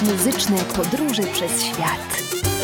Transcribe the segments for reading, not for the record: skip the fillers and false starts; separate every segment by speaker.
Speaker 1: Muzyczne podróże przez świat.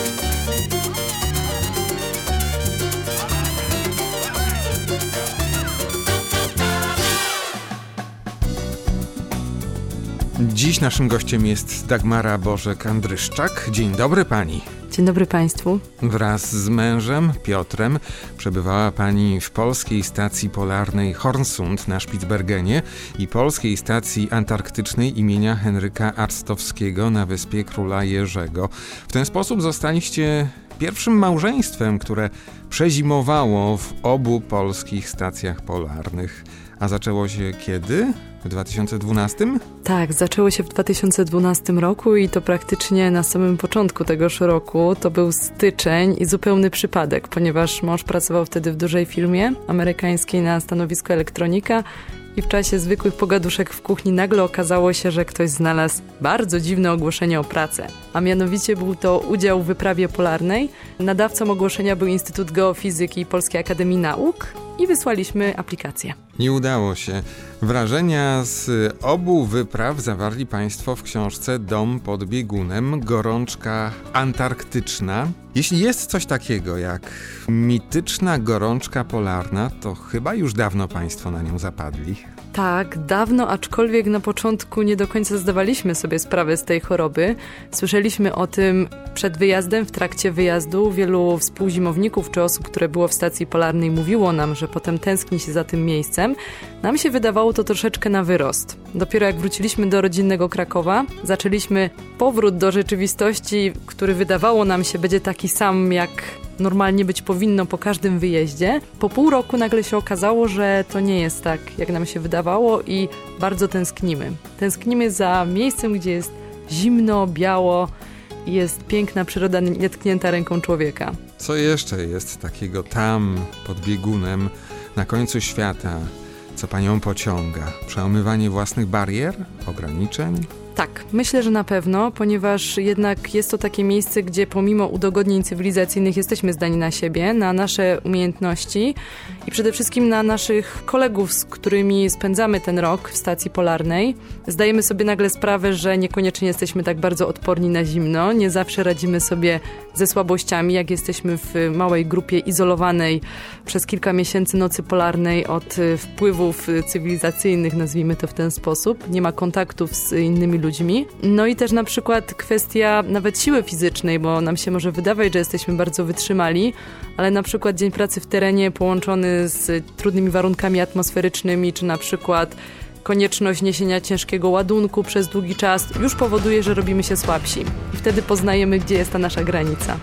Speaker 2: Dziś naszym gościem jest Dagmara Bożek-Andryszczak. Dzień dobry pani.
Speaker 3: Dzień dobry państwu.
Speaker 2: Wraz z mężem, Piotrem, przebywała pani w polskiej stacji polarnej Hornsund na Spitsbergenie i polskiej stacji antarktycznej imienia Henryka Arstowskiego na wyspie Króla Jerzego. W ten sposób zostaliście pierwszym małżeństwem, które przezimowało w obu polskich stacjach polarnych. A zaczęło się kiedy? W 2012?
Speaker 3: Tak, zaczęło się w 2012 roku i to praktycznie na samym początku tegoż roku. To był styczeń i zupełny przypadek, ponieważ mąż pracował wtedy w dużej firmie amerykańskiej na stanowisku elektronika i w czasie zwykłych pogaduszek w kuchni nagle okazało się, że ktoś znalazł bardzo dziwne ogłoszenie o pracę. A mianowicie był to udział w wyprawie polarnej. Nadawcą ogłoszenia był Instytut Geofizyki Polskiej Akademii Nauk i wysłaliśmy aplikację.
Speaker 2: Nie udało się. Wrażenia z obu wypraw zawarli państwo w książce Dom pod biegunem, gorączka antarktyczna. Jeśli jest coś takiego jak mityczna gorączka polarna, to chyba już dawno państwo na nią zapadli.
Speaker 3: Tak, dawno, aczkolwiek na początku nie do końca zdawaliśmy sobie sprawę z tej choroby. Słyszeliśmy o tym przed wyjazdem, w trakcie wyjazdu. Wielu współzimowników czy osób, które było w stacji polarnej, mówiło nam, że potem tęskni się za tym miejscem. Nam się wydawało to troszeczkę na wyrost. Dopiero jak wróciliśmy do rodzinnego Krakowa, zaczęliśmy powrót do rzeczywistości, który wydawało nam się będzie taki sam jak normalnie być powinno po każdym wyjeździe. Po pół roku nagle się okazało, że to nie jest tak, jak nam się wydawało i bardzo tęsknimy. Tęsknimy za miejscem, gdzie jest zimno, biało i jest piękna przyroda nietknięta ręką człowieka.
Speaker 2: Co jeszcze jest takiego tam, pod biegunem, na końcu świata, co panią pociąga? Przełamywanie własnych barier, ograniczeń?
Speaker 3: Tak, myślę, że na pewno, ponieważ jednak jest to takie miejsce, gdzie pomimo udogodnień cywilizacyjnych jesteśmy zdani na siebie, na nasze umiejętności i przede wszystkim na naszych kolegów, z którymi spędzamy ten rok w stacji polarnej. Zdajemy sobie nagle sprawę, że niekoniecznie jesteśmy tak bardzo odporni na zimno, nie zawsze radzimy sobie ze słabościami, jak jesteśmy w małej grupie izolowanej przez kilka miesięcy nocy polarnej od wpływów cywilizacyjnych, nazwijmy to w ten sposób. Nie ma kontaktów z innymi ludźmi. No i też na przykład kwestia nawet siły fizycznej, bo nam się może wydawać, że jesteśmy bardzo wytrzymali, ale na przykład dzień pracy w terenie połączony z trudnymi warunkami atmosferycznymi, czy na przykład konieczność niesienia ciężkiego ładunku przez długi czas już powoduje, że robimy się słabsi. I wtedy poznajemy, gdzie jest ta nasza granica.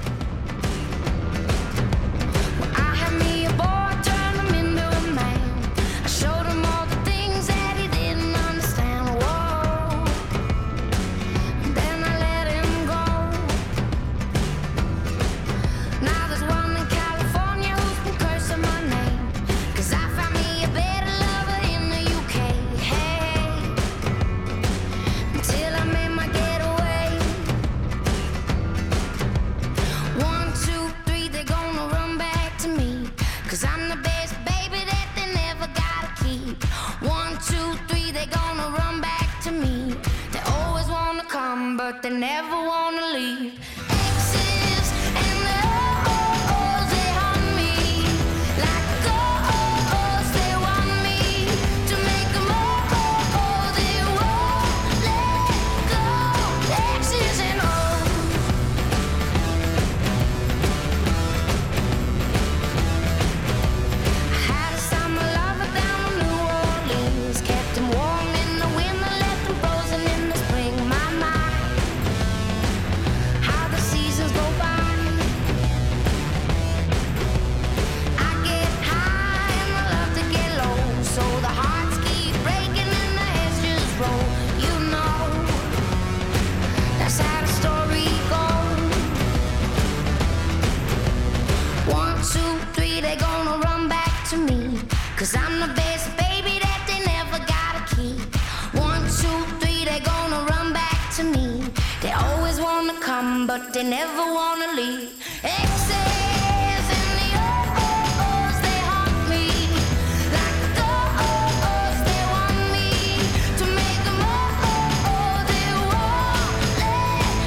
Speaker 4: But they never wanna leave. Cause I'm the best baby that they never gotta keep. 1, 2, 3, they gonna run back to me. They always wanna come, but they never wanna leave. Excess and the oh-ohs, they haunt me. Like the oh-ohs, they want me to make them oh-oh, they won't let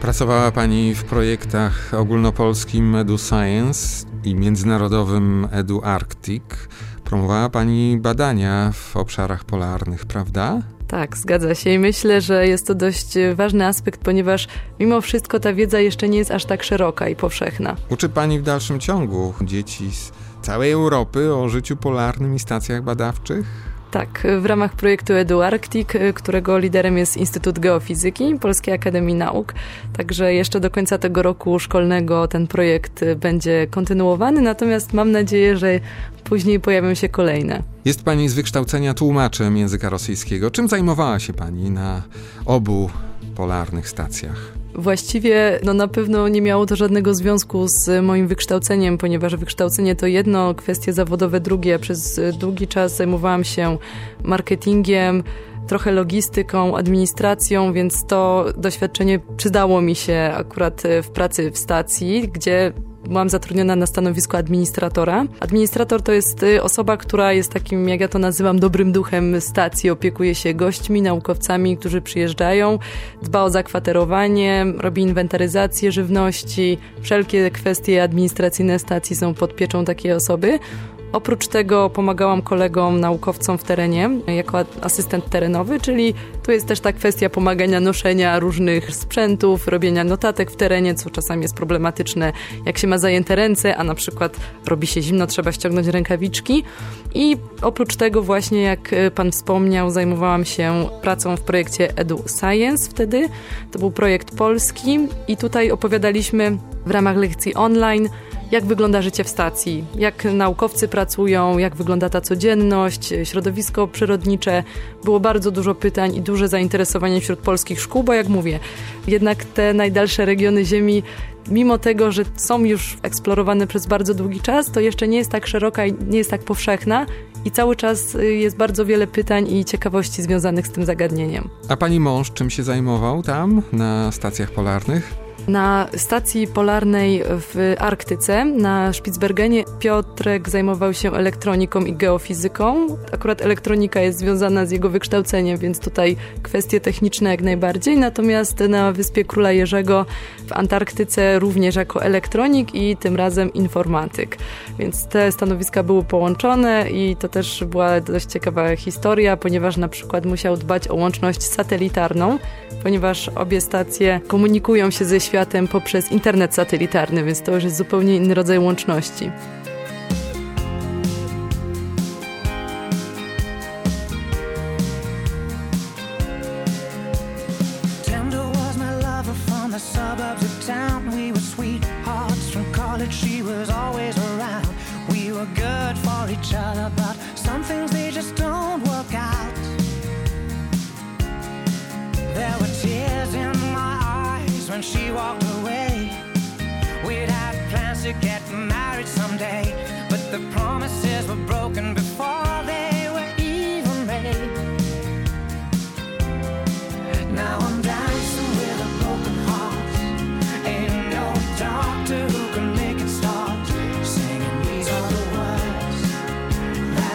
Speaker 2: Pracowała pani w projektach ogólnopolskim EduScience i międzynarodowym EduArctic. Promowała pani badania w obszarach polarnych, prawda?
Speaker 3: Tak, zgadza się i myślę, że jest to dość ważny aspekt, ponieważ mimo wszystko ta wiedza jeszcze nie jest aż tak szeroka i powszechna.
Speaker 2: Uczy pani w dalszym ciągu dzieci z całej Europy o życiu polarnym i stacjach badawczych?
Speaker 3: Tak, w ramach projektu EduArctic, którego liderem jest Instytut Geofizyki Polskiej Akademii Nauk. Także jeszcze do końca tego roku szkolnego ten projekt będzie kontynuowany, natomiast mam nadzieję, że później pojawią się kolejne.
Speaker 2: Jest pani z wykształcenia tłumaczem języka rosyjskiego. Czym zajmowała się pani na obu polarnych stacjach?
Speaker 3: Właściwie na pewno nie miało to żadnego związku z moim wykształceniem, ponieważ wykształcenie to jedno, kwestie zawodowe drugie. Przez długi czas zajmowałam się marketingiem, trochę logistyką, administracją, więc to doświadczenie przydało mi się akurat w pracy w stacji, gdzie byłam zatrudniona na stanowisku administratora. Administrator to jest osoba, która jest takim, jak ja to nazywam, dobrym duchem stacji. Opiekuje się gośćmi, naukowcami, którzy przyjeżdżają, dba o zakwaterowanie, robi inwentaryzację żywności. Wszelkie kwestie administracyjne stacji są pod pieczą takiej osoby. Oprócz tego pomagałam kolegom, naukowcom w terenie jako asystent terenowy, czyli tu jest też ta kwestia pomagania noszenia różnych sprzętów, robienia notatek w terenie, co czasami jest problematyczne, jak się ma zajęte ręce, a na przykład robi się zimno, trzeba ściągnąć rękawiczki. I oprócz tego właśnie, jak pan wspomniał, zajmowałam się pracą w projekcie EduScience wtedy. To był projekt polski i tutaj opowiadaliśmy w ramach lekcji online, jak wygląda życie w stacji, jak naukowcy pracują, jak wygląda ta codzienność, środowisko przyrodnicze. Było bardzo dużo pytań i duże zainteresowanie wśród polskich szkół, bo jak mówię, jednak te najdalsze regiony Ziemi, mimo tego, że są już eksplorowane przez bardzo długi czas, to jeszcze nie jest tak szeroka i nie jest tak powszechna i cały czas jest bardzo wiele pytań i ciekawości związanych z tym zagadnieniem.
Speaker 2: A pani mąż czym się zajmował tam, na stacjach polarnych?
Speaker 3: Na stacji polarnej w Arktyce, na Spitsbergenie, Piotrek zajmował się elektroniką i geofizyką. Akurat elektronika jest związana z jego wykształceniem, więc tutaj kwestie techniczne jak najbardziej. Natomiast na Wyspie Króla Jerzego w Antarktyce również jako elektronik i tym razem informatyk. Więc te stanowiska były połączone i to też była dość ciekawa historia, ponieważ na przykład musiał dbać o łączność satelitarną, ponieważ obie stacje komunikują się ze światem poprzez internet satelitarny, więc to już jest zupełnie inny rodzaj łączności.
Speaker 5: When she walked away, we'd had plans to get married someday, but the promises were broken before they were even made. Now I'm dancing with a broken heart. Ain't no doctor who can make it stop. Singing these are the words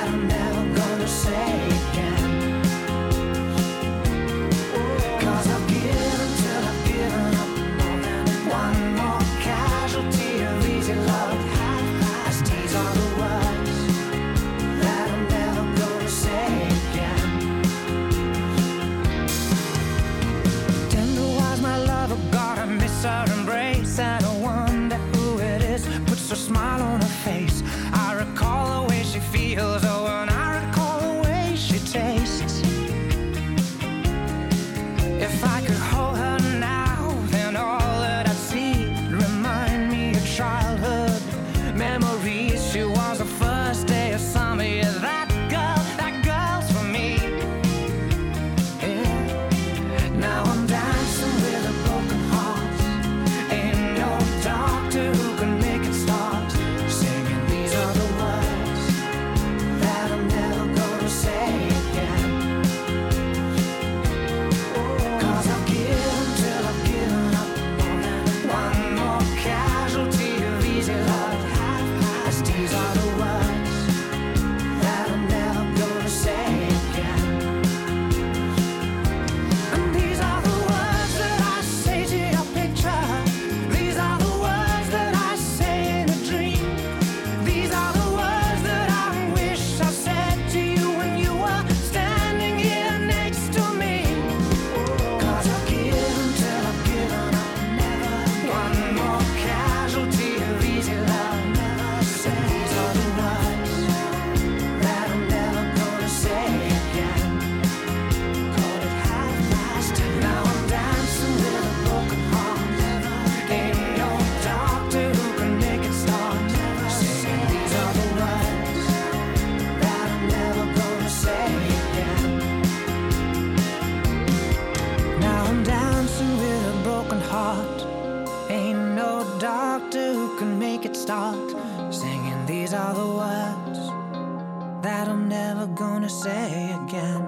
Speaker 5: These are the words that I'm never gonna say again.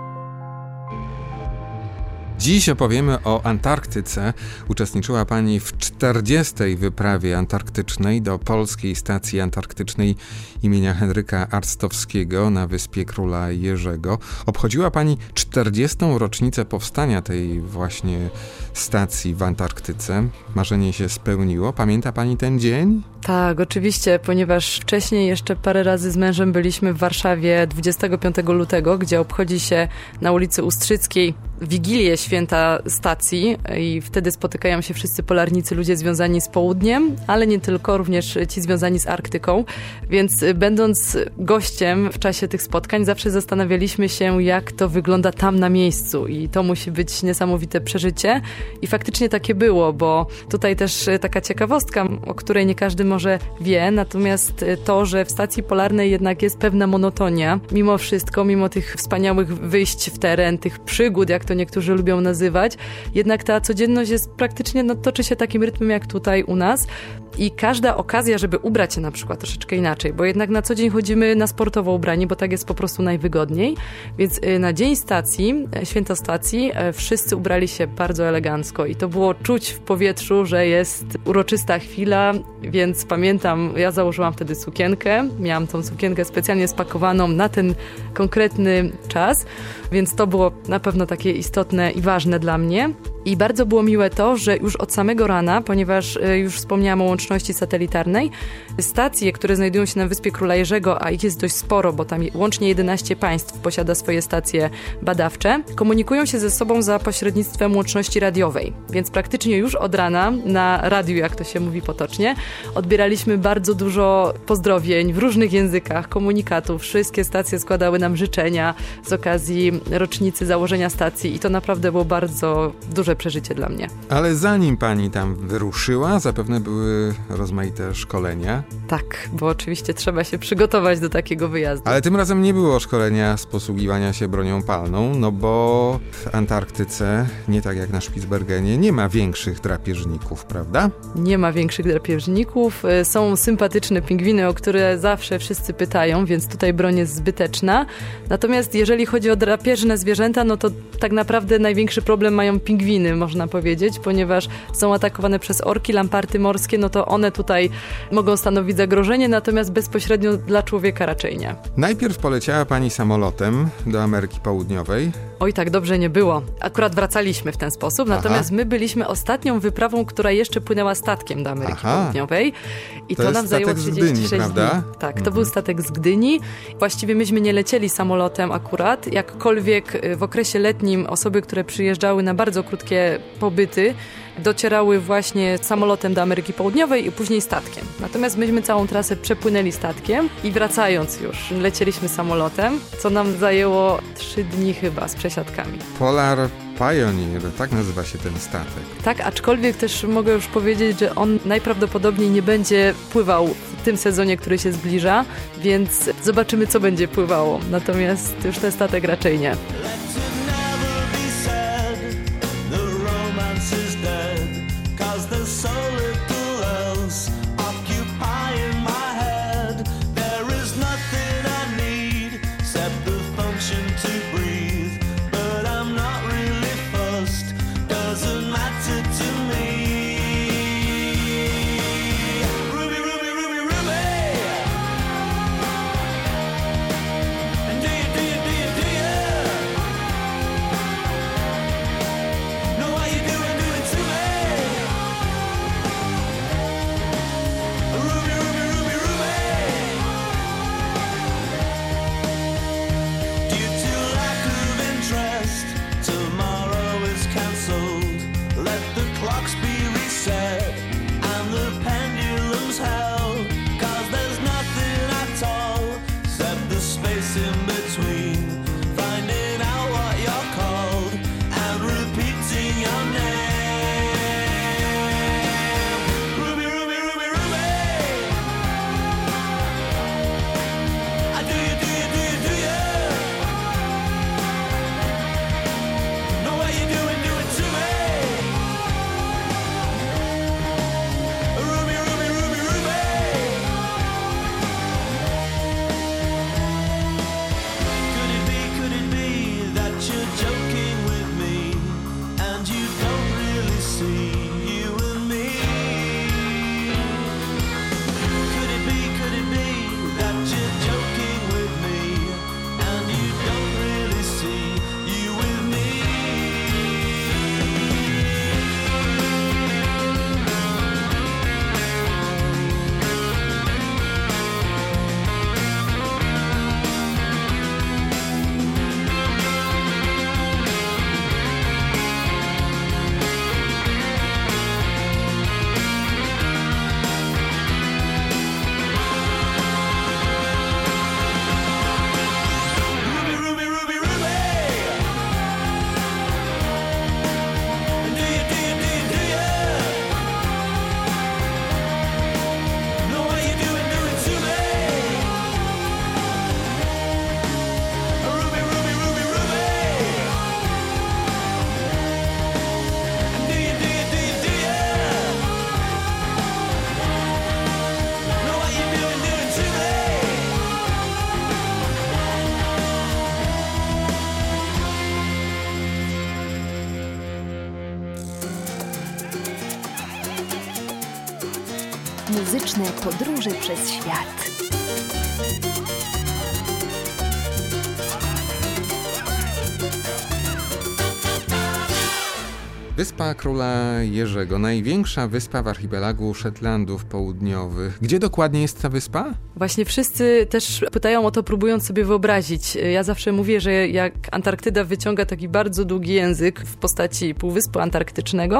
Speaker 2: Dziś opowiemy o Antarktyce. Uczestniczyła pani w 40. wyprawie antarktycznej do polskiej stacji antarktycznej imienia Henryka Arstowskiego na wyspie Króla Jerzego. Obchodziła pani 40. rocznicę powstania tej właśnie stacji w Antarktyce. Marzenie się spełniło. Pamięta pani ten dzień?
Speaker 3: Tak, oczywiście, ponieważ wcześniej jeszcze parę razy z mężem byliśmy w Warszawie 25 lutego, gdzie obchodzi się na ulicy Ustrzyckiej Wigilię Święta Stacji i wtedy spotykają się wszyscy polarnicy, ludzie związani z południem, ale nie tylko, również ci związani z Arktyką, więc będąc gościem w czasie tych spotkań zawsze zastanawialiśmy się, jak to wygląda tam na miejscu i to musi być niesamowite przeżycie i faktycznie takie było, bo tutaj też taka ciekawostka, o której nie każdy może wie, natomiast to, że w stacji polarnej jednak jest pewna monotonia, mimo wszystko, mimo tych wspaniałych wyjść w teren, tych przygód, jak to niektórzy lubią nazywać, jednak ta codzienność jest praktycznie, toczy się takim rytmem jak tutaj u nas i każda okazja, żeby ubrać się na przykład troszeczkę inaczej, bo jednak na co dzień chodzimy na sportowo ubrani, bo tak jest po prostu najwygodniej, więc na dzień stacji, święto stacji, wszyscy ubrali się bardzo elegancko i to było czuć w powietrzu, że jest uroczysta chwila, więc pamiętam, ja założyłam wtedy sukienkę, miałam tą sukienkę specjalnie spakowaną na ten konkretny czas, więc to było na pewno takie istotne i ważne dla mnie. I bardzo było miłe to, że już od samego rana, ponieważ już wspomniałam o łączności satelitarnej, stacje, które znajdują się na wyspie Króla Jerzego, a ich jest dość sporo, bo tam łącznie 11 państw posiada swoje stacje badawcze, komunikują się ze sobą za pośrednictwem łączności radiowej. Więc praktycznie już od rana na radiu, jak to się mówi potocznie, odbieraliśmy bardzo dużo pozdrowień w różnych językach, komunikatów. Wszystkie stacje składały nam życzenia z okazji rocznicy założenia stacji i to naprawdę było bardzo duże przeżycie dla mnie.
Speaker 2: Ale zanim pani tam wyruszyła, zapewne były rozmaite szkolenia.
Speaker 3: Tak, bo oczywiście trzeba się przygotować do takiego wyjazdu.
Speaker 2: Ale tym razem nie było szkolenia z posługiwania się bronią palną, no bo w Antarktyce, nie tak jak na Spitsbergenie, nie ma większych drapieżników, prawda?
Speaker 3: Nie ma większych drapieżników. Są sympatyczne pingwiny, o które zawsze wszyscy pytają, więc tutaj broń jest zbyteczna. Natomiast jeżeli chodzi o drapieżne zwierzęta, no to tak naprawdę największy problem mają pingwiny, można powiedzieć, ponieważ są atakowane przez orki, lamparty morskie, no to one tutaj mogą stanowić zagrożenie, natomiast bezpośrednio dla człowieka raczej nie.
Speaker 2: Najpierw poleciała pani samolotem do Ameryki Południowej.
Speaker 3: Oj, tak dobrze nie było. Akurat wracaliśmy w ten sposób, natomiast my byliśmy ostatnią wyprawą, która jeszcze płynęła statkiem do Ameryki Południowej i to nam zajęło 36 dni.
Speaker 2: Prawda?
Speaker 3: Tak, to był statek z Gdyni. Właściwie myśmy nie lecieli samolotem akurat, jakkolwiek w okresie letnim osoby, które przyjeżdżały na bardzo krótkie pobyty, docierały właśnie samolotem do Ameryki Południowej i później statkiem. Natomiast myśmy całą trasę przepłynęli statkiem i wracając już lecieliśmy samolotem, co nam zajęło 3 dni chyba z przesiadkami.
Speaker 2: Polar Pioneer, tak nazywa się ten statek.
Speaker 3: Tak, aczkolwiek też mogę już powiedzieć, że on najprawdopodobniej nie będzie pływał w tym sezonie, który się zbliża, więc zobaczymy, co będzie pływało. Natomiast już ten statek raczej nie.
Speaker 1: Muzyczne podróże przez świat.
Speaker 2: Wyspa Króla Jerzego, największa wyspa w archipelagu Szetlandów Południowych. Gdzie dokładnie jest ta wyspa?
Speaker 3: Właśnie wszyscy też pytają o to, próbując sobie wyobrazić. Ja zawsze mówię, że jak Antarktyda wyciąga taki bardzo długi język w postaci Półwyspu Antarktycznego,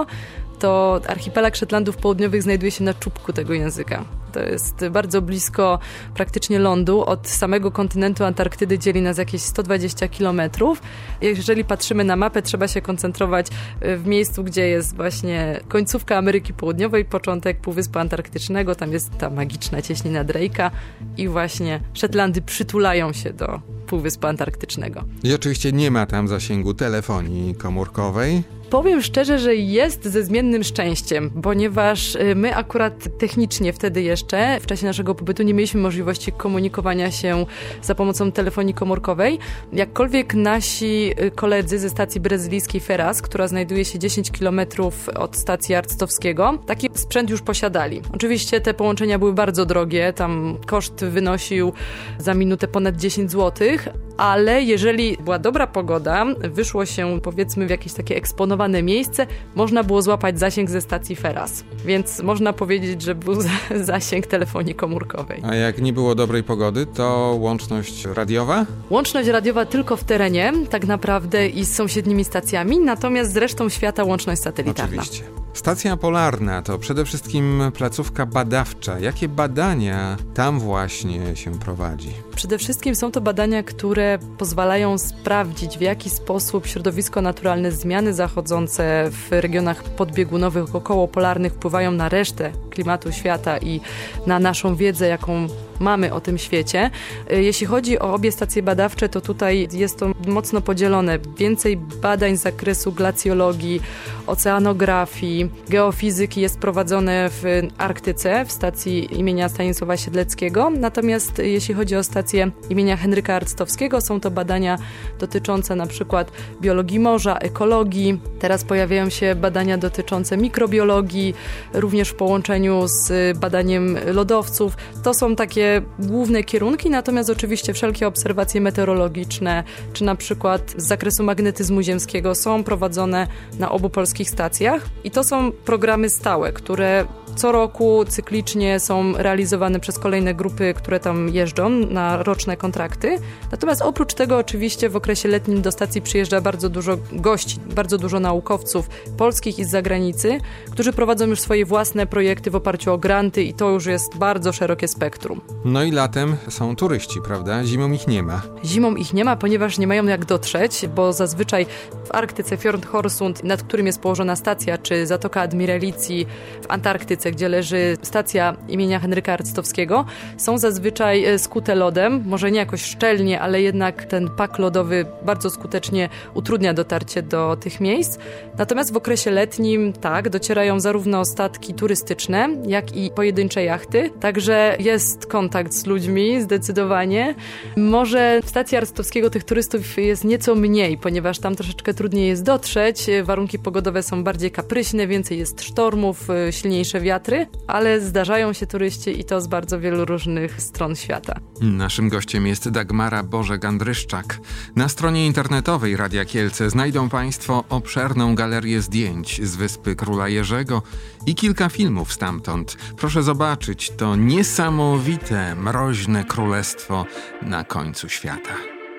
Speaker 3: to archipelag Szetlandów Południowych znajduje się na czubku tego języka. To jest bardzo blisko praktycznie lądu. Od samego kontynentu Antarktydy dzieli nas jakieś 120 kilometrów. Jeżeli patrzymy na mapę, trzeba się koncentrować w miejscu, gdzie jest właśnie końcówka Ameryki Południowej, początek Półwyspu Antarktycznego. Tam jest ta magiczna cieśnina Drake'a i właśnie Szetlandy przytulają się do Półwyspu Antarktycznego.
Speaker 2: I oczywiście nie ma tam zasięgu telefonii komórkowej.
Speaker 3: Powiem szczerze, że jest ze zmiennym szczęściem, ponieważ my akurat technicznie wtedy jeszcze, w czasie naszego pobytu, nie mieliśmy możliwości komunikowania się za pomocą telefonii komórkowej. Jakkolwiek nasi koledzy ze stacji brazylijskiej Feras, która znajduje się 10 km od stacji Arctowskiego, taki sprzęt już posiadali. Oczywiście te połączenia były bardzo drogie, tam koszt wynosił za minutę ponad 10 zł, ale jeżeli była dobra pogoda, wyszło się powiedzmy w jakieś takie eksponowane miejsce, można było złapać zasięg ze stacji Feras. Więc można powiedzieć, że był zasięg telefonii komórkowej.
Speaker 2: A jak nie było dobrej pogody, to łączność radiowa?
Speaker 3: Łączność radiowa tylko w terenie, tak naprawdę, i z sąsiednimi stacjami, natomiast z resztą świata łączność satelitarna.
Speaker 2: Oczywiście. Stacja polarna to przede wszystkim placówka badawcza. Jakie badania tam właśnie się prowadzi?
Speaker 3: Przede wszystkim są to badania, które pozwalają sprawdzić, w jaki sposób środowisko naturalne, zmiany zachodzące w regionach podbiegunowych, okołopolarnych wpływają na resztę klimatu świata i na naszą wiedzę, jaką mamy o tym świecie. Jeśli chodzi o obie stacje badawcze, to tutaj jest to mocno podzielone. Więcej badań z zakresu glacjologii, oceanografii, geofizyki jest prowadzone w Arktyce, w stacji imienia Stanisława Siedleckiego. Natomiast jeśli chodzi o stację imienia Henryka Arctowskiego, są to badania dotyczące na przykład biologii morza, ekologii. Teraz pojawiają się badania dotyczące mikrobiologii, również w połączeniu z badaniem lodowców. To są takie główne kierunki, natomiast oczywiście wszelkie obserwacje meteorologiczne, czy na przykład z zakresu magnetyzmu ziemskiego są prowadzone na obu polskich stacjach i to są programy stałe, które co roku cyklicznie są realizowane przez kolejne grupy, które tam jeżdżą na roczne kontrakty. Natomiast oprócz tego oczywiście w okresie letnim do stacji przyjeżdża bardzo dużo gości, bardzo dużo naukowców polskich i z zagranicy, którzy prowadzą już swoje własne projekty w oparciu o granty i to już jest bardzo szerokie spektrum.
Speaker 2: No i latem są turyści, prawda? Zimą ich nie ma.
Speaker 3: Zimą ich nie ma, ponieważ nie mają jak dotrzeć, bo zazwyczaj w Arktyce Fjord Horsund, nad którym jest położona stacja, czy Zatoka Admiralicji w Antarktyce, gdzie leży stacja imienia Henryka Arctowskiego, są zazwyczaj skute lodem, może nie jakoś szczelnie, ale jednak ten pak lodowy bardzo skutecznie utrudnia dotarcie do tych miejsc. Natomiast w okresie letnim, tak, docierają zarówno statki turystyczne, jak i pojedyncze jachty, także jest kontakt z ludźmi, zdecydowanie. Może w stacji Arctowskiego tych turystów jest nieco mniej, ponieważ tam troszeczkę trudniej jest dotrzeć, warunki pogodowe są bardziej kapryśne, więcej jest sztormów, silniejsze wiatry, ale zdarzają się turyści i to z bardzo wielu różnych stron świata.
Speaker 2: Naszym gościem jest Dagmara Bożek-Andryszczak. Na stronie internetowej Radia Kielce znajdą Państwo obszerną galerię zdjęć z Wyspy Króla Jerzego i kilka filmów stamtąd. Proszę zobaczyć, to niesamowite, mroźne królestwo na końcu świata.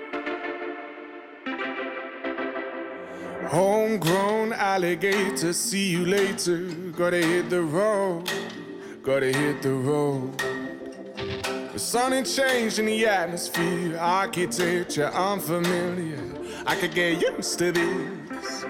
Speaker 6: Homegrown alligator, see you later. Gotta hit the road, gotta hit the road. The sun ain't changed in the atmosphere, architecture unfamiliar. I could get used to this.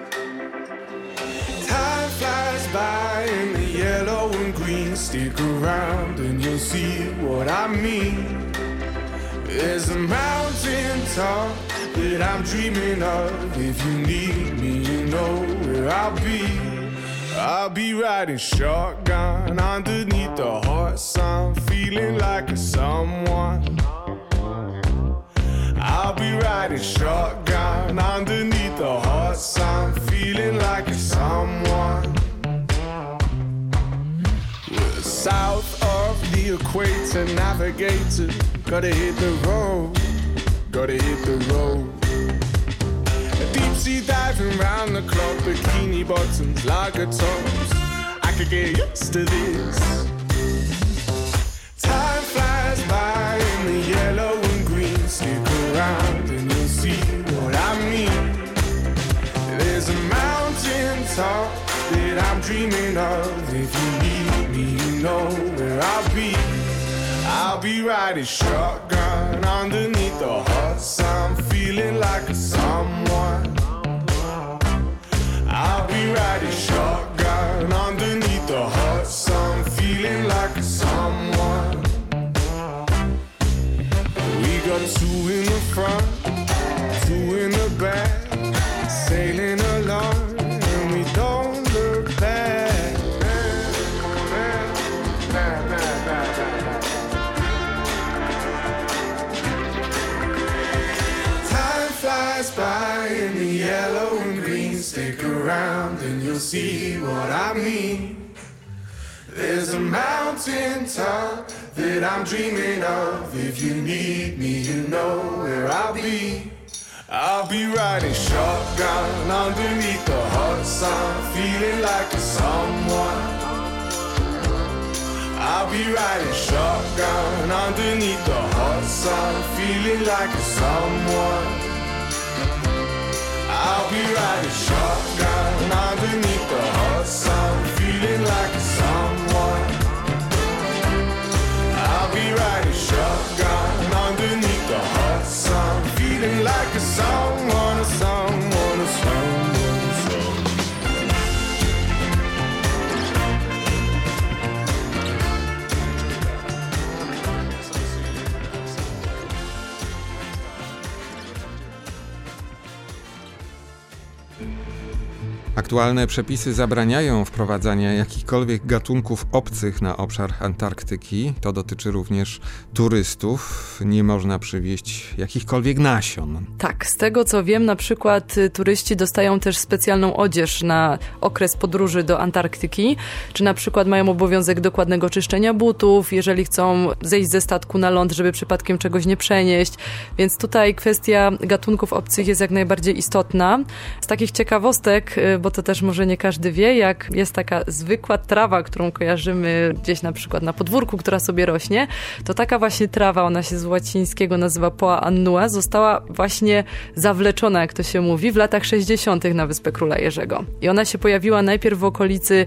Speaker 6: Time flies by in the yellow and green. Stick around and you'll see what I mean. There's a mountain top that I'm dreaming of. If you need me, you know where I'll be. I'll be riding shotgun underneath the hot sun, feeling like a someone. I'll be riding shotgun underneath the hot sun, feeling like a someone. We're south of the equator, navigator. Gotta hit the road, gotta hit the road. Deep sea diving round the clock, bikini bottoms, lager tops. I could get used to this. Time flies by in the yellow and green. Stick around and you'll see what I mean. There's a mountain top that I'm dreaming of. If you need me, you know where I'll be. I'll be riding shotgun underneath the hot sun, feeling like a someone. I'll be riding shotgun underneath the hot sun, feeling like a someone. We got two in the front, two in the back, sailing along and we don't look back. Time flies by in the yellow and green. Stick around and you'll see what I mean. There's a mountain top that I'm dreaming of. If you need me, you know where I'll be. I'll be riding shotgun underneath the hot sun, feeling like a someone. I'll be riding shotgun underneath the hot sun, feeling like a someone. I'll be riding shotgun underneath the hot sun, feeling like a someone. I'll be riding shotgun underneath the hot sun, feeling like a someone, a someone, a someone, a someone.
Speaker 2: Aktualne przepisy zabraniają wprowadzania jakichkolwiek gatunków obcych na obszar Antarktyki. To dotyczy również turystów. Nie można przywieźć jakichkolwiek nasion.
Speaker 3: Tak, z tego co wiem, na przykład turyści dostają też specjalną odzież na okres podróży do Antarktyki, czy na przykład mają obowiązek dokładnego czyszczenia butów, jeżeli chcą zejść ze statku na ląd, żeby przypadkiem czegoś nie przenieść. Więc tutaj kwestia gatunków obcych jest jak najbardziej istotna. Z takich ciekawostek, bo to też może nie każdy wie, jak jest taka zwykła trawa, którą kojarzymy gdzieś na przykład na podwórku, która sobie rośnie, to taka właśnie trawa, ona się z łacińskiego nazywa Poa annua, została właśnie zawleczona, jak to się mówi, w latach 60. na Wyspę Króla Jerzego. I ona się pojawiła najpierw w okolicy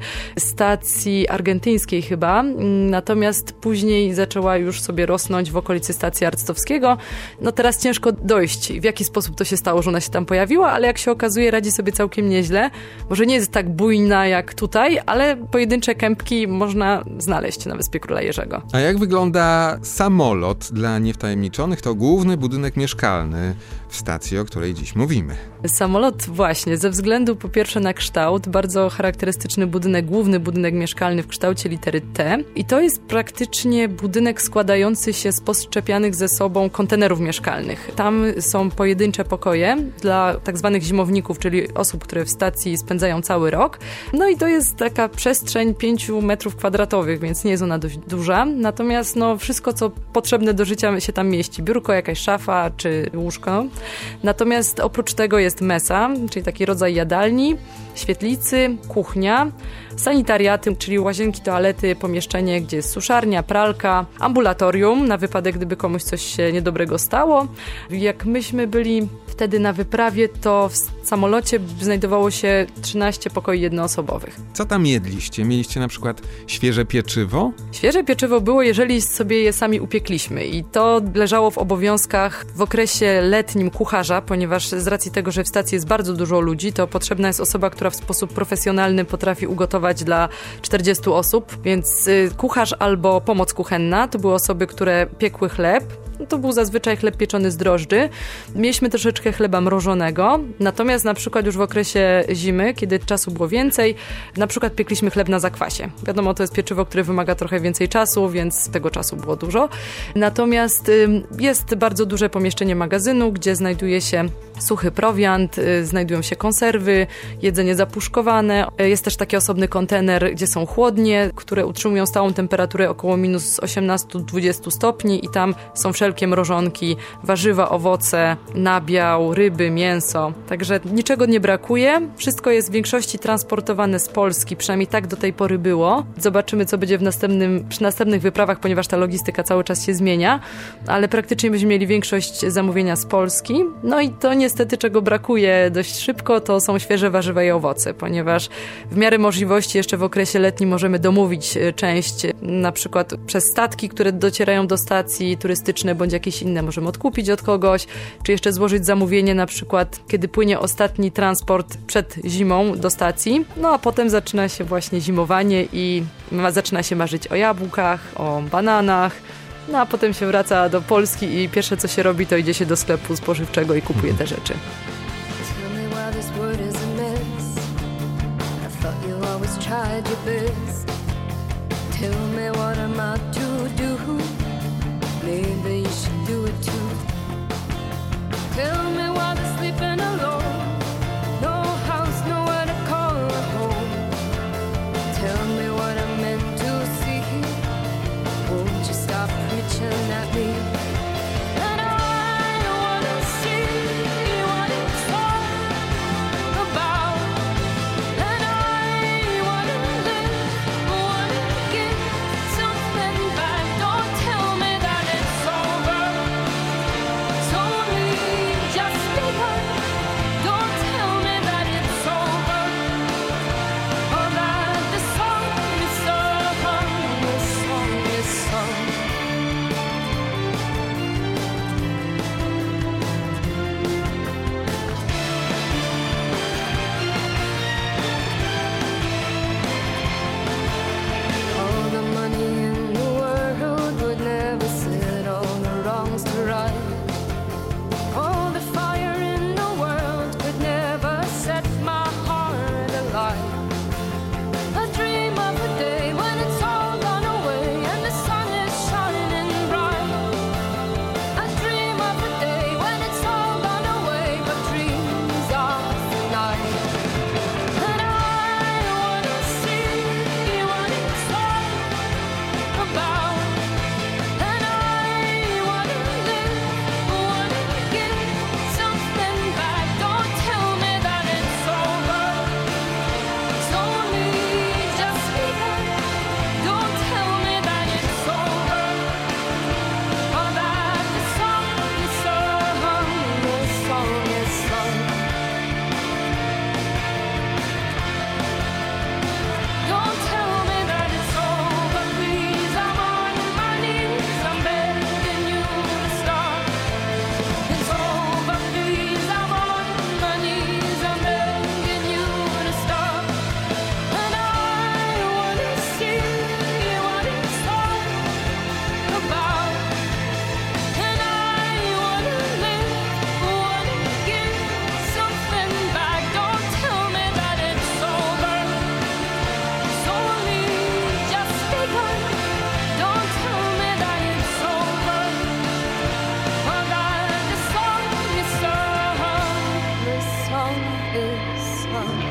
Speaker 3: stacji argentyńskiej chyba, natomiast później zaczęła już sobie rosnąć w okolicy stacji Arctowskiego. No teraz ciężko dojść, w jaki sposób to się stało, że ona się tam pojawiła, ale jak się okazuje, radzi sobie całkiem nieźle. Może nie jest tak bujna jak tutaj, ale pojedyncze kępki można znaleźć na Wyspie Króla Jerzego.
Speaker 2: A jak wygląda samolot? Dla niewtajemniczonych to główny budynek mieszkalny w stacji, o której dziś mówimy.
Speaker 3: Samolot właśnie, ze względu po pierwsze na kształt, bardzo charakterystyczny budynek, główny budynek mieszkalny w kształcie litery T. I to jest praktycznie budynek składający się z podczepianych ze sobą kontenerów mieszkalnych. Tam są pojedyncze pokoje dla tak zwanych zimowników, czyli osób, które w stacji spędzają cały rok. No i to jest taka przestrzeń 5 metrów kwadratowych, więc nie jest ona dość duża. Natomiast no, wszystko, co potrzebne do życia się tam mieści. Biurko, jakaś szafa czy łóżko. Natomiast oprócz tego jest mesa, czyli taki rodzaj jadalni, świetlicy, kuchnia, sanitariaty, czyli łazienki, toalety, pomieszczenie, gdzie jest suszarnia, pralka, ambulatorium, na wypadek, gdyby komuś coś się niedobrego stało. Jak myśmy byli wtedy na wyprawie, to w samolocie znajdowało się 13 pokoi jednoosobowych.
Speaker 2: Co tam jedliście? Mieliście na przykład świeże pieczywo?
Speaker 3: Świeże pieczywo było, jeżeli sobie je sami upiekliśmy i to leżało w obowiązkach w okresie letnim kucharza, ponieważ z racji tego, że w stacji jest bardzo dużo ludzi, to potrzebna jest osoba, która w sposób profesjonalny potrafi ugotować dla 40 osób, więc kucharz albo pomoc kuchenna to były osoby, które piekły chleb, to był zazwyczaj chleb pieczony z drożdży. Mieliśmy troszeczkę chleba mrożonego, natomiast na przykład już w okresie zimy, kiedy czasu było więcej, na przykład piekliśmy chleb na zakwasie. Wiadomo, to jest pieczywo, które wymaga trochę więcej czasu, więc tego czasu było dużo. Natomiast jest bardzo duże pomieszczenie magazynu, gdzie znajduje się suchy prowiant, znajdują się konserwy, jedzenie zapuszkowane. Jest też taki osobny kontener, gdzie są chłodnie, które utrzymują stałą temperaturę około minus 18-20 stopni i tam są wszelkie mrożonki, warzywa, owoce, nabiał, ryby, mięso. Także niczego nie brakuje. Wszystko jest w większości transportowane z Polski, przynajmniej tak do tej pory było. Zobaczymy, co będzie przy następnych wyprawach, ponieważ ta logistyka cały czas się zmienia, ale praktycznie będziemy mieli większość zamówienia z Polski. No i to niestety, czego brakuje dość szybko, to są świeże warzywa i owoce, ponieważ w miarę możliwości jeszcze w okresie letnim możemy domówić część, na przykład przez statki, które docierają do stacji turystyczne, bądź jakieś inne możemy odkupić od kogoś, czy jeszcze złożyć zamówienie na przykład, kiedy płynie ostatni transport przed zimą do stacji, no a potem zaczyna się właśnie zimowanie i zaczyna się marzyć o jabłkach, o bananach, no a potem się wraca do Polski i pierwsze co się robi, to idzie się do sklepu spożywczego i kupuje te rzeczy.
Speaker 7: Tell me why this world is a mess. I thought you always tried your best. Tell me what am I to do? Maybe you should do it too. Tell me why they're sleeping alone. No house, nowhere to call a home. Tell me what I'm meant to see. Won't you stop preaching at me? And I wanna see what it's all about. And I wanna live, wanna get something back. Don't tell me that it's over. It's only just begun. Don't tell me that it's over. Or that the song is sung, the song is sung. All the money in the world would never set all the wrongs to right. All the fire in the world could never set my heart alight. I dream of a day when it's all gone away and the sun is shining bright. I dream of a day when it's all gone away, but dreams are night. And I wanna see what it's all about. And I wanna live, wanna get something back. Don't tell me that it's over. It's only just begun. Don't tell me that it's over. Or that the song is sung, the song is sung. Don't tell me that it's over, please. I'm on my knees, I'm begging you to stop. It's over, please. I'm on my knees, I'm begging you to stop. And I wanna see what it's all about. And I wanna live, wanna get something back. Don't tell me that it's over. It's only just begun. Don't tell me that it's over. Or that the song is sung, the song is sung.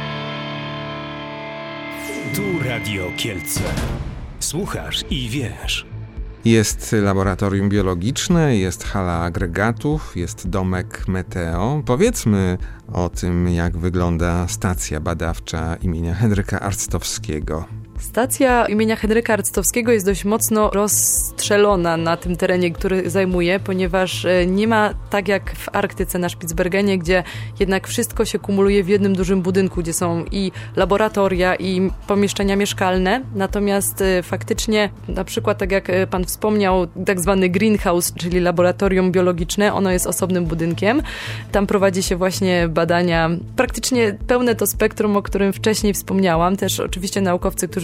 Speaker 8: Tu Radio Kielce. Słuchasz i wiesz.
Speaker 2: Jest laboratorium biologiczne, jest hala agregatów, jest domek Meteo. Powiedzmy o tym, jak wygląda stacja badawcza imienia Henryka Arctowskiego.
Speaker 3: Stacja imienia Henryka Arctowskiego jest dość mocno rozstrzelona na tym terenie, który zajmuje, ponieważ nie ma tak jak w Arktyce na Spitsbergenie, gdzie jednak wszystko się kumuluje w jednym dużym budynku, gdzie są i laboratoria, i pomieszczenia mieszkalne. Natomiast faktycznie, na przykład tak jak pan wspomniał, tak zwany greenhouse, czyli laboratorium biologiczne, ono jest osobnym budynkiem. Tam prowadzi się właśnie badania, praktycznie pełne to spektrum, o którym wcześniej wspomniałam. Też oczywiście naukowcy, którzy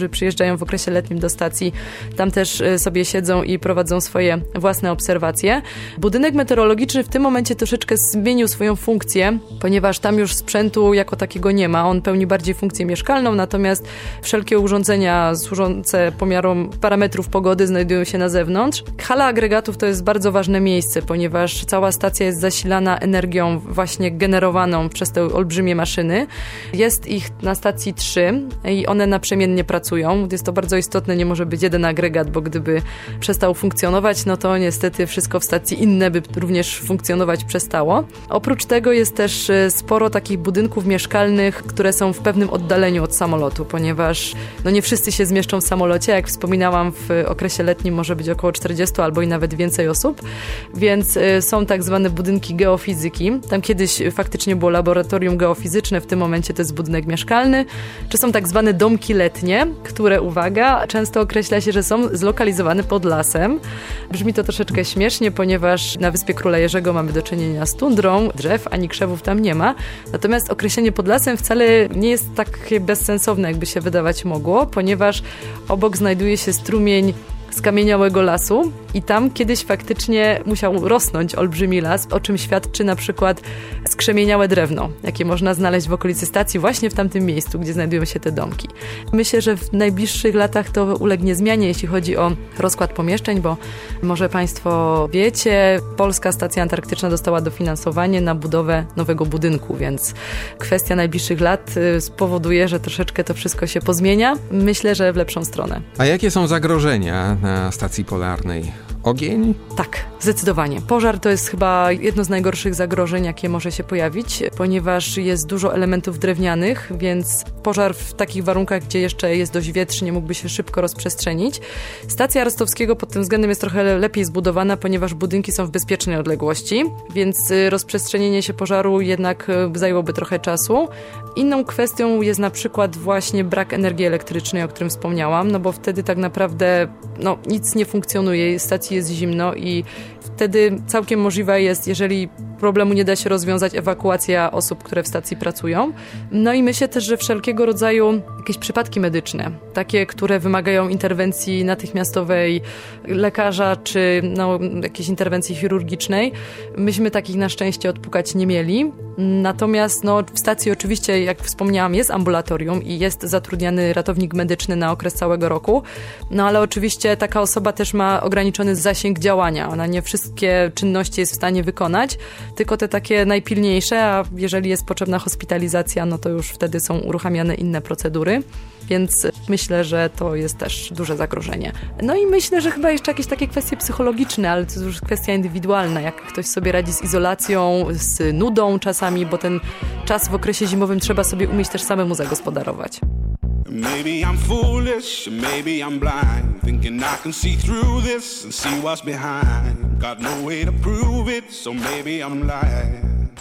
Speaker 3: którzy przyjeżdżają w okresie letnim do stacji, tam też sobie siedzą i prowadzą swoje własne obserwacje. Budynek meteorologiczny w tym momencie troszeczkę zmienił swoją funkcję, ponieważ tam już sprzętu jako takiego nie ma. On pełni bardziej funkcję mieszkalną, natomiast wszelkie urządzenia służące pomiarom parametrów pogody znajdują się na zewnątrz. Hala agregatów to jest bardzo ważne miejsce, ponieważ cała stacja jest zasilana energią właśnie generowaną przez te olbrzymie maszyny. Jest ich na stacji 3 i one naprzemiennie pracują. Jest to bardzo istotne, nie może być jeden agregat, bo gdyby przestał funkcjonować, no to niestety wszystko w stacji inne by również funkcjonować przestało. Oprócz tego jest też sporo takich budynków mieszkalnych, które są w pewnym oddaleniu od samolotu, ponieważ nie wszyscy się zmieszczą w samolocie. Jak wspominałam, w okresie letnim może być około 40 albo i nawet więcej osób, więc są tak zwane budynki geofizyki. Tam kiedyś faktycznie było laboratorium geofizyczne, w tym momencie to jest budynek mieszkalny, czy są tak zwane domki letnie, które, uwaga, często określa się, że są zlokalizowane pod lasem. Brzmi to troszeczkę śmiesznie, ponieważ na Wyspie Króla Jerzego mamy do czynienia z tundrą, drzew ani krzewów tam nie ma. Natomiast określenie pod lasem wcale nie jest takie bezsensowne, jakby się wydawać mogło, ponieważ obok znajduje się strumień skamieniałego lasu i tam kiedyś faktycznie musiał rosnąć olbrzymi las, o czym świadczy na przykład skrzemieniałe drewno, jakie można znaleźć w okolicy stacji właśnie w tamtym miejscu, gdzie znajdują się te domki. Myślę, że w najbliższych latach to ulegnie zmianie, jeśli chodzi o rozkład pomieszczeń, bo może Państwo wiecie, Polska Stacja Antarktyczna dostała dofinansowanie na budowę nowego budynku, więc kwestia najbliższych lat spowoduje, że troszeczkę to wszystko się pozmienia. Myślę, że w lepszą stronę.
Speaker 2: A jakie są zagrożenia na stacji polarnej? Ogień?
Speaker 3: Tak, zdecydowanie. Pożar to jest chyba jedno z najgorszych zagrożeń, jakie może się pojawić, ponieważ jest dużo elementów drewnianych, więc pożar w takich warunkach, gdzie jeszcze jest dość wietrznie, mógłby się szybko rozprzestrzenić. Stacja Rostowskiego pod tym względem jest trochę lepiej zbudowana, ponieważ budynki są w bezpiecznej odległości, więc rozprzestrzenienie się pożaru jednak zajęłoby trochę czasu. Inną kwestią jest na przykład właśnie brak energii elektrycznej, o którym wspomniałam, bo wtedy tak naprawdę nic nie funkcjonuje, stacji jest zimno i wtedy całkiem możliwa jest, jeżeli problemu nie da się rozwiązać, ewakuacja osób, które w stacji pracują. I myślę też, że wszelkiego rodzaju jakieś przypadki medyczne, takie, które wymagają interwencji natychmiastowej lekarza, czy jakiejś interwencji chirurgicznej. Myśmy takich na szczęście odpukać nie mieli. Natomiast w stacji oczywiście, jak wspomniałam, jest ambulatorium i jest zatrudniany ratownik medyczny na okres całego roku, ale oczywiście taka osoba też ma ograniczony zasięg działania. Ona nie wszystkie czynności jest w stanie wykonać, tylko te takie najpilniejsze, a jeżeli jest potrzebna hospitalizacja, to już wtedy są uruchamiane inne procedury. Więc myślę, że to jest też duże zagrożenie. I myślę, że chyba jeszcze jakieś takie kwestie psychologiczne, ale to jest już kwestia indywidualna. Jak ktoś sobie radzi z izolacją, z nudą czasami, bo ten czas w okresie zimowym trzeba sobie umieć też samemu zagospodarować.
Speaker 6: Maybe I'm foolish, maybe I'm blind, thinking I can see through this and see what's behind. Got no way to prove it, so maybe I'm lying.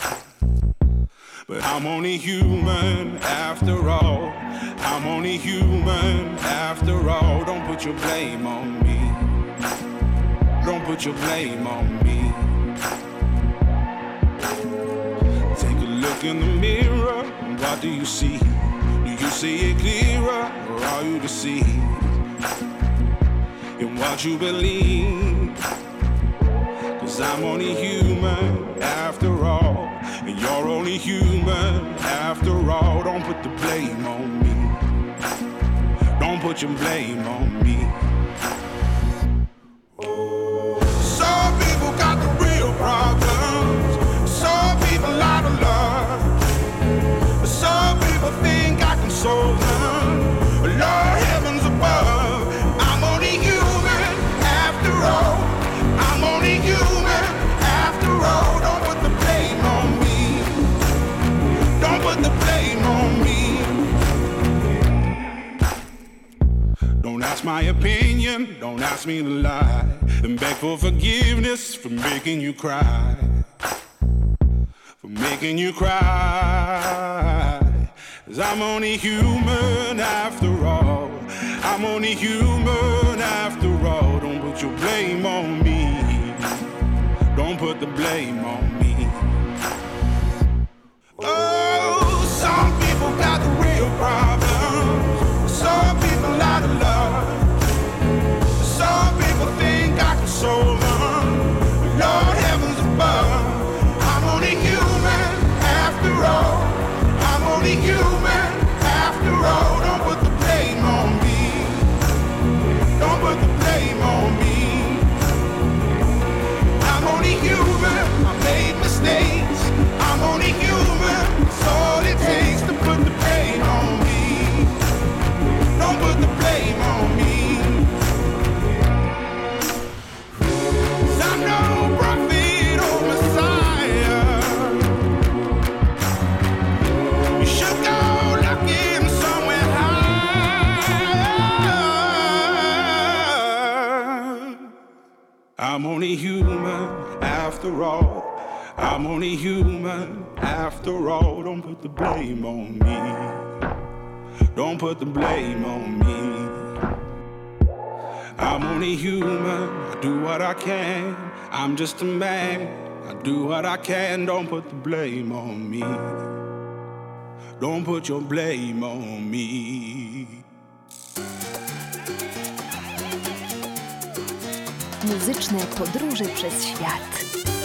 Speaker 6: But I'm only human after all. I'm only human after all. Don't put your blame on me. Don't put your blame on me. Take a look in the mirror, and what do you see? Do you see it clearer, or are you deceived in what you believe? 'Cause I'm only human after all, and you're only human after all. Don't put the blame on me. Don't put your blame on me. Some people got the real problems. Some people out of love. Some people think I can solve them. Lord heavens above, I'm only human after all. I'm only human after all. Don't put the blame on me. Don't put the blame on me. Don't ask my opinion, don't ask me to lie, and beg for forgiveness for making you cry. For making you cry. 'Cause I'm only human after all. I'm only human after all. Don't put your blame on me. Don't put the blame on me. Oh, some people got the real problems. Some people out of I'm only human after all. I'm only human after all. Don't put the blame on me. Don't put the blame on me. I'm only human, I do what I can. I'm just a man, I do what I can. Don't put the blame on me. Don't put your blame on me.
Speaker 1: Muzyczne podróże przez świat.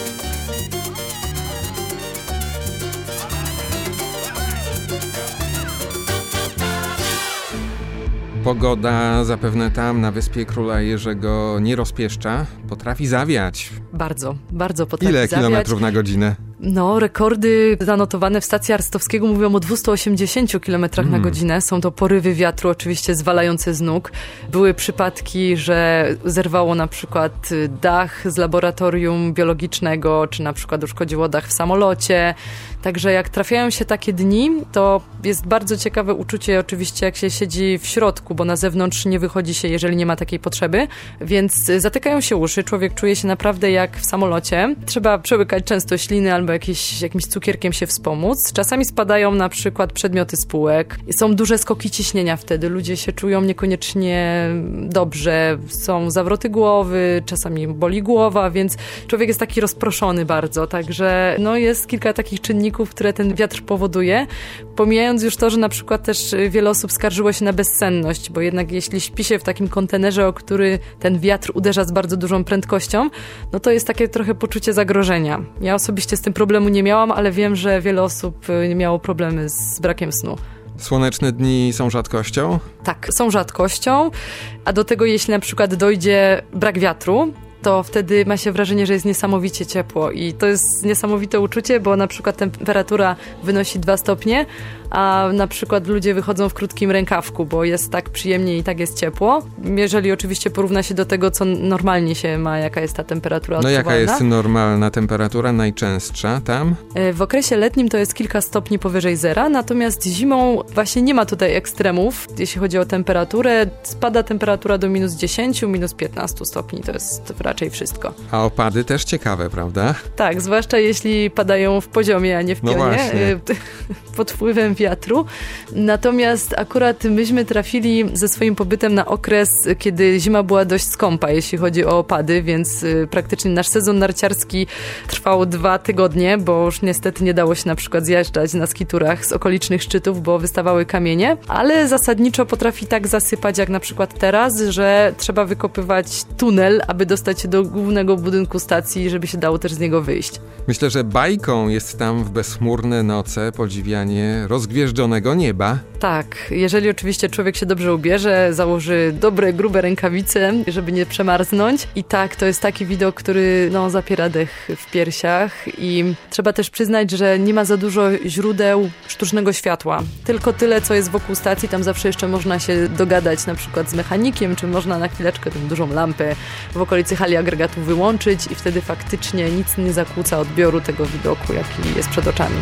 Speaker 2: Pogoda zapewne tam na wyspie Króla Jerzego nie rozpieszcza, potrafi zawiać.
Speaker 3: Bardzo, bardzo potrafi
Speaker 2: Ile
Speaker 3: zawiać.
Speaker 2: kilometrów na godzinę?
Speaker 3: No, rekordy zanotowane w stacji Arstowskiego mówią o 280 km na godzinę. Są to porywy wiatru, oczywiście zwalające z nóg. Były przypadki, że zerwało na przykład dach z laboratorium biologicznego, czy na przykład uszkodziło dach w samolocie. Także jak trafiają się takie dni, to jest bardzo ciekawe uczucie oczywiście, jak się siedzi w środku, bo na zewnątrz nie wychodzi się, jeżeli nie ma takiej potrzeby. Więc zatykają się uszy, człowiek czuje się naprawdę jak w samolocie. Trzeba przełykać często śliny albo jakimś cukierkiem się wspomóc. Czasami spadają na przykład przedmioty z półek. Są duże skoki ciśnienia wtedy. Ludzie się czują niekoniecznie dobrze. Są zawroty głowy, czasami boli głowa, więc człowiek jest taki rozproszony bardzo. Także no, jest kilka takich czynników, które ten wiatr powoduje. Pomijając już to, że na przykład też wiele osób skarżyło się na bezsenność, bo jednak jeśli śpi się w takim kontenerze, o który ten wiatr uderza z bardzo dużą prędkością, no to jest takie trochę poczucie zagrożenia. Ja osobiście z tym problemu nie miałam, ale wiem, że wiele osób miało problemy z brakiem snu.
Speaker 2: Słoneczne dni są rzadkością?
Speaker 3: Tak, są rzadkością, a do tego jeśli na przykład dojdzie brak wiatru, to wtedy ma się wrażenie, że jest niesamowicie ciepło i to jest niesamowite uczucie, bo na przykład temperatura wynosi 2 stopnie, a na przykład ludzie wychodzą w krótkim rękawku, bo jest tak przyjemnie i tak jest ciepło. Jeżeli oczywiście porówna się do tego, co normalnie się ma, jaka jest ta temperatura odczuwalna.
Speaker 2: No jaka jest normalna temperatura, najczęstsza tam?
Speaker 3: W okresie letnim to jest kilka stopni powyżej zera, natomiast zimą właśnie nie ma tutaj ekstremów, jeśli chodzi o temperaturę. Spada temperatura do -10, -15 stopni, to jest raczej wszystko.
Speaker 2: A opady też ciekawe, prawda?
Speaker 3: Tak, zwłaszcza jeśli padają w poziomie, a nie w pionie,
Speaker 2: właśnie.
Speaker 3: pod wpływem wiatru. Natomiast akurat myśmy trafili ze swoim pobytem na okres, kiedy zima była dość skąpa, jeśli chodzi o opady, więc praktycznie nasz sezon narciarski trwał 2 tygodnie, bo już niestety nie dało się na przykład zjeżdżać na skiturach z okolicznych szczytów, bo wystawały kamienie, ale zasadniczo potrafi tak zasypać jak na przykład teraz, że trzeba wykopywać tunel, aby dostać się do głównego budynku stacji, żeby się dało też z niego wyjść.
Speaker 2: Myślę, że bajką jest tam w bezchmurne noce podziwianie rozgwieżdżonego nieba.
Speaker 3: Tak, jeżeli oczywiście człowiek się dobrze ubierze, założy dobre, grube rękawice, żeby nie przemarznąć. I tak, to jest taki widok, który zapiera dech w piersiach i trzeba też przyznać, że nie ma za dużo źródeł sztucznego światła. Tylko tyle, co jest wokół stacji, tam zawsze jeszcze można się dogadać na przykład z mechanikiem, czy można na chwileczkę tę dużą lampę w okolicy hali agregatu wyłączyć i wtedy faktycznie nic nie zakłóca odbioru tego widoku, jaki jest przed oczami.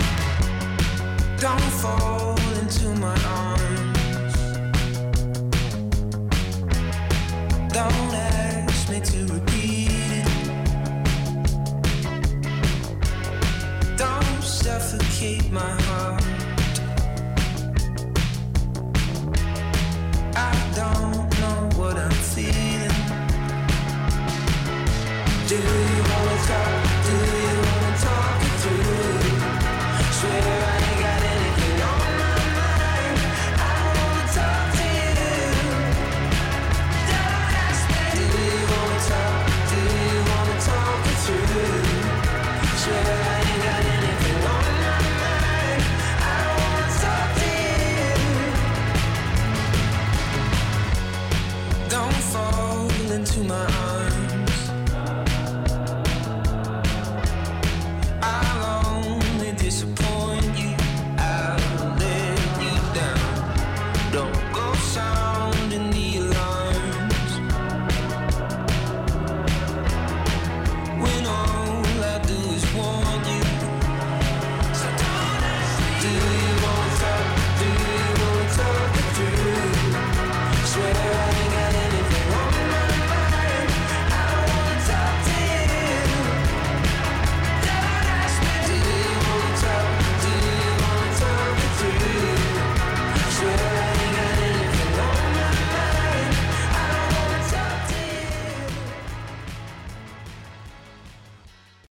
Speaker 5: Don't fall into my arms. Don't ask me to repeat it. Don't suffocate my heart. I don't know what I'm feeling. Do you wanna talk? Do you wanna talk it through? Swear I ain't got anything on my mind. I wanna talk to you. Don't ask me. Do you wanna talk? Do you wanna talk it through? Swear I ain't got anything on my mind. I wanna talk to you. Don't fall into my arms. I'll only disappoint you. I'll let you down. Don't go sounding the alarms when all I do is want you. So don't ask me. Do